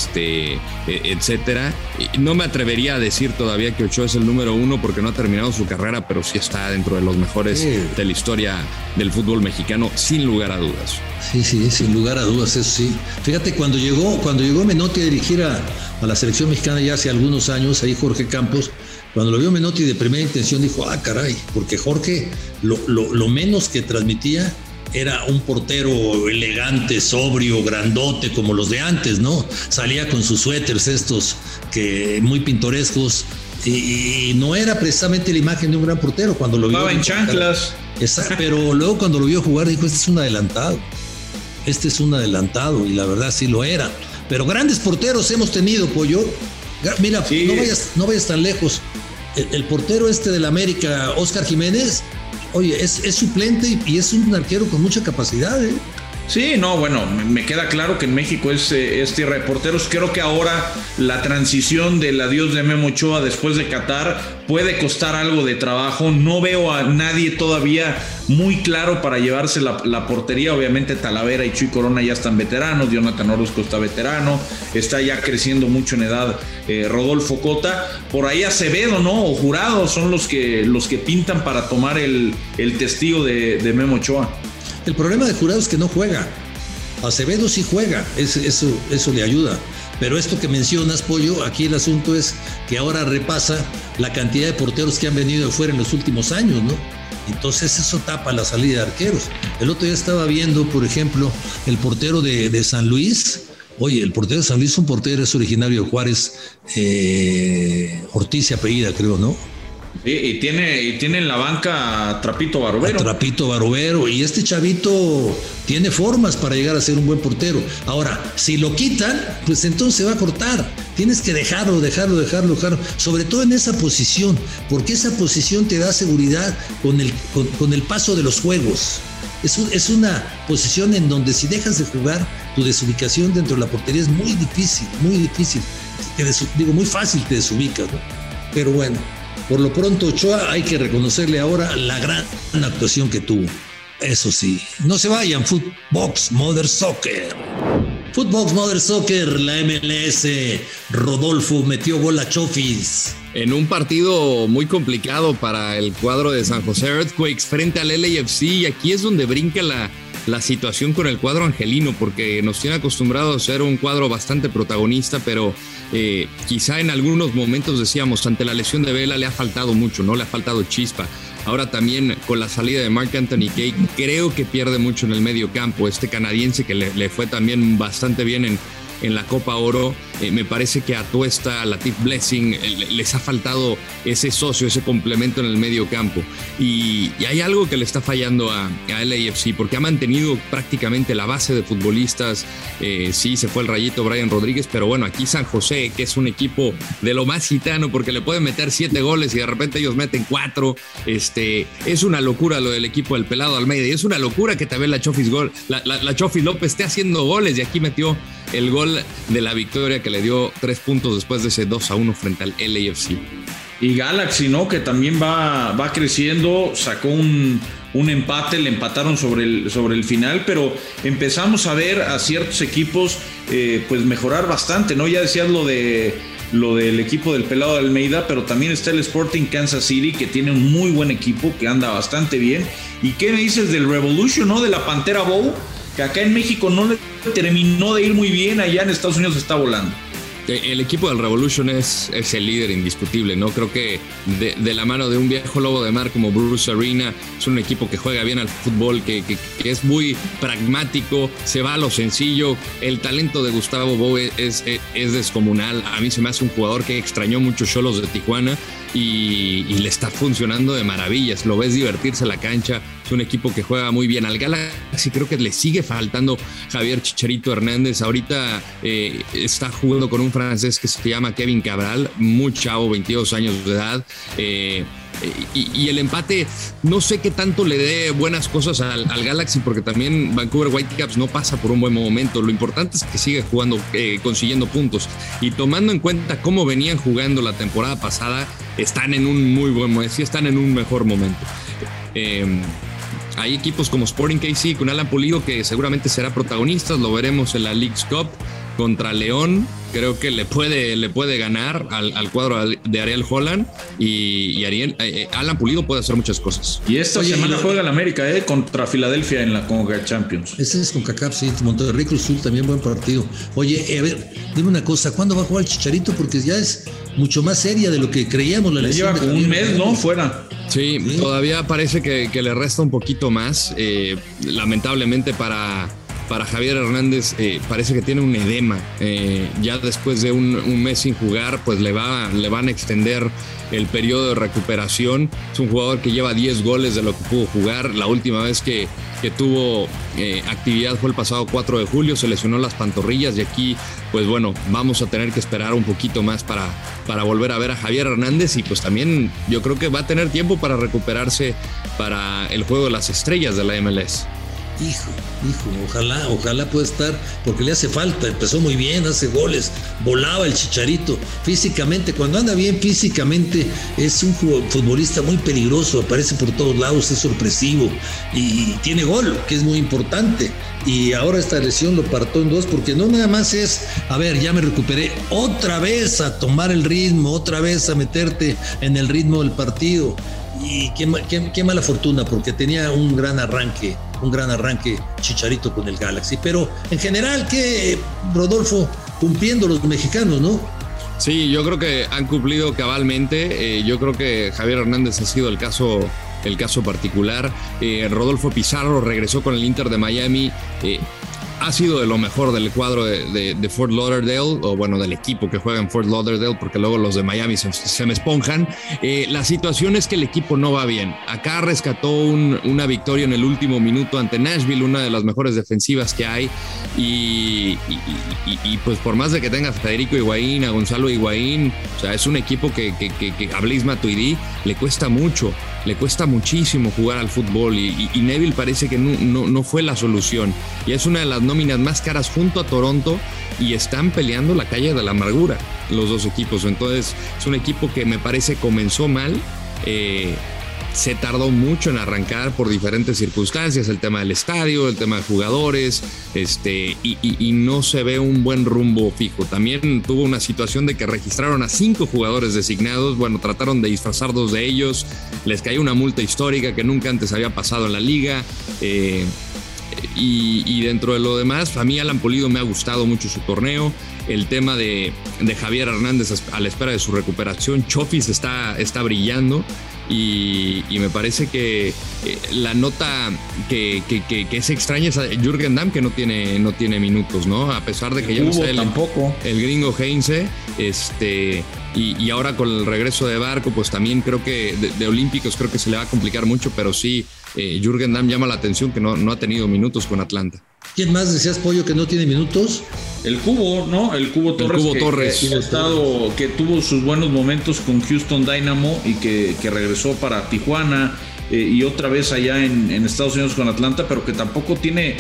etcétera. Y no me atrevería a decir todavía que Ochoa es el número 1 porque no ha terminado su carrera, pero sí está dentro de los mejores de la historia del fútbol mexicano, sin lugar a dudas. Sí, sin lugar a dudas, eso sí. Fíjate, cuando llegó Menotti a dirigir a la selección mexicana ya hace algunos años, ahí Jorge Campos, cuando lo vio Menotti de primera intención dijo, caray, porque Jorge lo menos que transmitía era un portero elegante, sobrio, grandote, como los de antes, ¿no? Salía con sus suéteres estos que muy pintorescos y no era precisamente la imagen de un gran portero cuando lo vio. Estaba en chanclas. Exacto, pero luego cuando lo vio jugar dijo, este es un adelantado y la verdad sí lo era. Pero grandes porteros hemos tenido, Pollo. Mira, sí. no vayas tan lejos. El portero del América, Óscar Jiménez, oye, es suplente y es un arquero con mucha capacidad, Sí, no, bueno, me queda claro que en México es tierra de porteros. Creo que ahora la transición del adiós de Memo Ochoa después de Qatar puede costar algo de trabajo. No veo a nadie todavía muy claro para llevarse la portería. Obviamente Talavera y Chuy Corona ya están veteranos, Jonathan Orozco está veterano, está ya creciendo mucho en edad Rodolfo Cota. Por ahí Acevedo, ¿no? O Jurado son los que pintan para tomar el testigo de Memo Ochoa. El problema de Jurado es que no juega. Acevedo sí juega, eso le ayuda. Pero esto que mencionas, Pollo, aquí el asunto es que ahora repasa la cantidad de porteros que han venido de fuera en los últimos años, ¿no? Entonces eso tapa la salida de arqueros. El otro día estaba viendo, por ejemplo, el portero de San Luis. Oye, el portero de San Luis es originario de Juárez, Ortiz se apellida, creo, ¿no? Sí, y tiene en la banca a Trapito Barovero. Y este chavito tiene formas para llegar a ser un buen portero. Ahora, si lo quitan, pues entonces se va a cortar. Tienes que dejarlo, sobre todo en esa posición, porque esa posición te da seguridad con el paso de los juegos. Es una posición en donde si dejas de jugar, tu desubicación dentro de la portería es muy difícil. Muy fácil te desubicas, ¿no? Pero bueno, por lo pronto Ochoa hay que reconocerle ahora la gran actuación que tuvo. Eso sí, no se vayan, Footbox Mother Soccer. Footbox Mother Soccer, la MLS. Rodolfo metió gol a Chofis. En un partido muy complicado para el cuadro de San José Earthquakes frente al LAFC, y aquí es donde brinca la situación con el cuadro angelino, porque nos tiene acostumbrados a ser un cuadro bastante protagonista, pero quizá en algunos momentos, decíamos, ante la lesión de Vela le ha faltado mucho, ¿no? Le ha faltado chispa. Ahora también con la salida de Mark Anthony Kaye, creo que pierde mucho en el medio campo. Este canadiense que le fue también bastante bien en la Copa Oro, me parece que a Tuesta, a Latif Blessing, les ha faltado ese socio, ese complemento en el medio campo. Y hay algo que le está fallando a LAFC, porque ha mantenido prácticamente la base de futbolistas. Sí, se fue el rayito Brian Rodríguez, pero bueno, aquí San José, que es un equipo de lo más gitano, porque le pueden meter 7 goles y de repente ellos meten 4. Es una locura lo del equipo del Pelado Almeida, y es una locura que también la Chofis López esté haciendo goles, y aquí metió el gol de la victoria que le dio 3 puntos después de ese 2-1 frente al LAFC. Y Galaxy, ¿no? Que también va creciendo, sacó un empate, le empataron sobre el final, pero empezamos a ver a ciertos equipos pues mejorar bastante, ¿no? Ya decías lo del equipo del Pelado de Almeida, pero también está el Sporting Kansas City, que tiene un muy buen equipo, que anda bastante bien. ¿Y qué me dices del Revolution, no? De la Pantera Bowl, que acá en México no le terminó de ir muy bien, allá en Estados Unidos está volando. El equipo del Revolution es el líder indiscutible, ¿no? Creo que de la mano de un viejo lobo de mar como Bruce Arena, es un equipo que juega bien al fútbol, que es muy pragmático, se va a lo sencillo. El talento de Gustavo Bou es descomunal. A mí se me hace un jugador que extrañó mucho Xolos de Tijuana y le está funcionando de maravillas. Lo ves divertirse en la cancha. Es un equipo que juega muy bien. Al Galaxy creo que le sigue faltando Javier Chicharito Hernández. Ahorita está jugando con un francés que se llama Kevin Cabral, muy chavo, 22 años de edad. Y el empate, no sé qué tanto le dé buenas cosas al Galaxy, porque también Vancouver Whitecaps no pasa por un buen momento. Lo importante es que sigue jugando, consiguiendo puntos. Y tomando en cuenta cómo venían jugando la temporada pasada, están en un muy buen momento, sí están en un mejor momento. Hay equipos como Sporting KC con Alan Pulido, que seguramente será protagonista. Lo veremos en la Leagues Cup contra León. Creo que le puede ganar al cuadro de Ariel Holland, y Alan Pulido puede hacer muchas cosas. Y esta semana juega el América contra Filadelfia en la CONCACAF Champions. Ese es CONCACAF, sí. Monterrey Cruz Azul, también buen partido. Oye, a ver, dime una cosa, ¿cuándo va a jugar el Chicharito? Porque ya es mucho más seria de lo que creíamos. La lesión lleva como un mes, ¿no? Fuera. Sí, todavía parece que le resta un poquito más. Lamentablemente para Javier Hernández parece que tiene un edema. Ya después de un mes sin jugar, pues le van a extender el periodo de recuperación. Es un jugador que lleva 10 goles de lo que pudo jugar. La última vez que tuvo actividad fue el pasado 4 de julio, se lesionó las pantorrillas, y aquí pues bueno, vamos a tener que esperar un poquito más para volver a ver a Javier Hernández, y pues también yo creo que va a tener tiempo para recuperarse para el juego de las estrellas de la MLS. Hijo, ojalá pueda estar, porque le hace falta. Empezó muy bien, hace goles, volaba el Chicharito físicamente. Cuando anda bien físicamente es un futbolista muy peligroso, aparece por todos lados, es sorpresivo y tiene gol, que es muy importante. Y ahora esta lesión lo partó en dos, porque no nada más es, a ver, ya me recuperé, otra vez a tomar el ritmo, otra vez a meterte en el ritmo del partido. Y qué mala fortuna, porque tenía un gran arranque Chicharito con el Galaxy. Pero en general, que Rodolfo, cumpliendo los mexicanos, ¿no? Sí, yo creo que han cumplido cabalmente. Yo creo que Javier Hernández ha sido el caso particular. Rodolfo Pizarro regresó con el Inter de Miami. Ha sido de lo mejor del cuadro de Fort Lauderdale, o bueno, del equipo que juega en Fort Lauderdale, porque luego los de Miami se me esponjan. La situación es que el equipo no va bien. Acá rescató una victoria en el último minuto ante Nashville, una de las mejores defensivas que hay, y pues por más de que tenga a Federico Higuaín, a Gonzalo Higuaín, o sea, es un equipo que a Blaise Matuidi le cuesta mucho. Le cuesta muchísimo jugar al fútbol, y Neville parece que no fue la solución, y es una de las nóminas más caras junto a Toronto, y están peleando la calle de la amargura los dos equipos. Entonces es un equipo que me parece comenzó mal, se tardó mucho en arrancar por diferentes circunstancias, el tema del estadio, el tema de jugadores, y no se ve un buen rumbo fijo. También tuvo una situación de que registraron a 5 jugadores designados, bueno, trataron de disfrazar 2 de ellos, les cayó una multa histórica que nunca antes había pasado en la liga, y dentro de lo demás, a mí Alan Pulido me ha gustado mucho su torneo. El tema de Javier Hernández a la espera de su recuperación, Chofis está brillando. Y me parece que la nota que es extraña es a Jürgen Damm, que no tiene minutos, ¿no? A pesar de que ya no está el gringo Heinze, y ahora con el regreso de Barco, pues también creo que de Olímpicos creo que se le va a complicar mucho, pero sí, Jürgen Damm llama la atención que no ha tenido minutos con Atlanta. ¿Quién más decías, Pollo, que no tiene minutos? El Cubo, ¿no? El Cubo Torres, que tuvo sus buenos momentos con Houston Dynamo y que regresó para Tijuana y otra vez allá en Estados Unidos con Atlanta, pero que tampoco tiene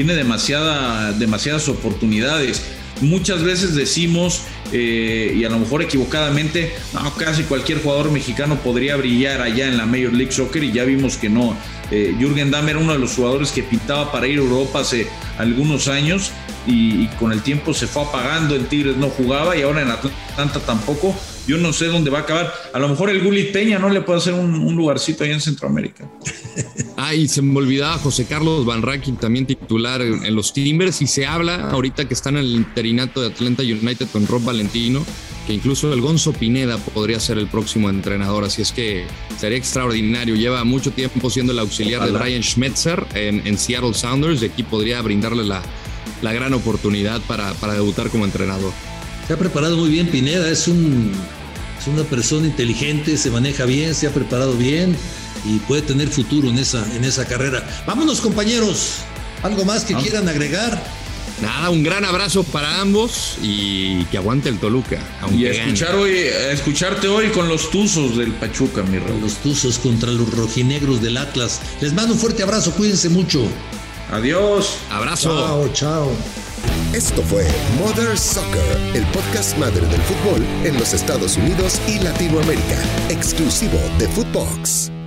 demasiadas oportunidades. Muchas veces decimos, y a lo mejor equivocadamente, no, casi cualquier jugador mexicano podría brillar allá en la Major League Soccer, y ya vimos que no. Jürgen Damm era uno de los jugadores que pintaba para ir a Europa hace algunos años, y con el tiempo se fue apagando. En Tigres no jugaba y ahora en Atlanta tampoco. Yo no sé dónde va a acabar. A lo mejor el Gulit Peña no le puede hacer un lugarcito ahí en Centroamérica. Y se me olvidaba José Carlos Van Rankin, también titular en los Timbers, y se habla ahorita que está en el interinato de Atlanta United con Rob Valentino, que incluso el Gonzo Pineda podría ser el próximo entrenador, así es que sería extraordinario. Lleva mucho tiempo siendo el auxiliar de Brian Schmetzer en Seattle Sounders, y aquí podría brindarle la gran oportunidad para debutar como entrenador. Se ha preparado muy bien Pineda, es una persona inteligente, se maneja bien, se ha preparado bien y puede tener futuro en esa carrera. Vámonos, compañeros, ¿algo más que quieran agregar? Nada, un gran abrazo para ambos y que aguante el Toluca. Y escucharte hoy con los Tuzos del Pachuca, mi rey. Los Tuzos contra los rojinegros del Atlas. Les mando un fuerte abrazo, cuídense mucho. Adiós. Abrazo. Chao. Esto fue Mother Soccer, el podcast madre del fútbol en los Estados Unidos y Latinoamérica, exclusivo de Footbox.